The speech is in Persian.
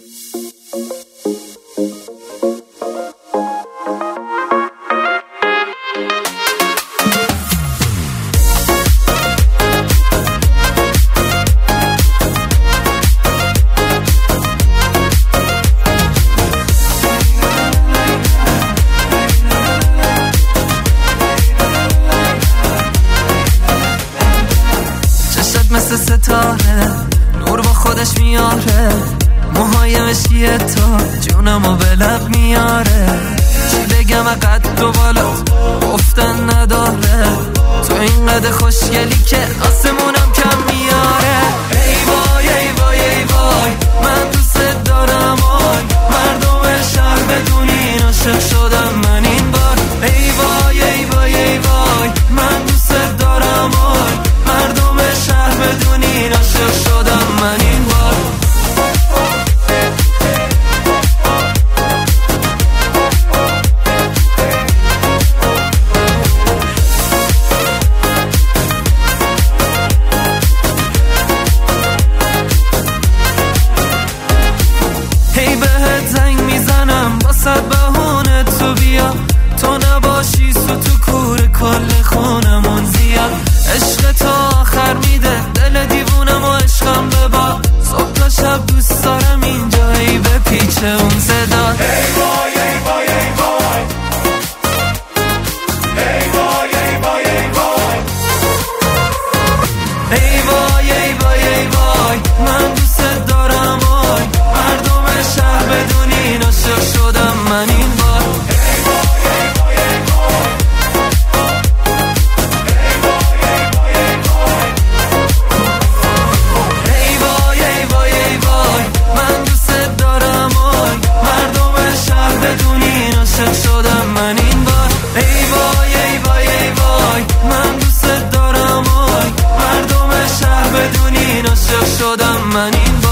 مثل ستاره نور با خودش میاره، موهای مشکی تو جونمو به لب میاره. چی بگم قد و بالات گفتن نداره، تو این قد خوشگلی که آسمونم کم میاره. ای وای ای وای ای وای من دوست دارم، آی مردم شهر بدونین عاشق شدم من این بار. ای وای ای وای ای وای من دوست دارم، آی مردم شهر بدونین عاشق شدم من این بار. هی بهت زنگ میزنم با صد بهونه تو بیا، تو نباشی سو تو کور کل خونمون زیاد. عشق تو آخر میده دل دیوونم و عشقم ببا، صبح تا شب دوست دارم اینجایی به پیچ اون صدا. ای وای ای وای ای وای ای وای ای وای ای وای ای وای ای وای ای وای من دوست دارم، آی مردم شهر بدونین عاشق شدم من این بار. ای وای ای وای ای وای ای وای ای وای ای وای من دوست دارم، آی مردم شهر بدونین عاشق شدم من این بار. ای وای ای وای ای وای من دوست دارم، آی مردم شهر بدونین عاشق شدم من این بار.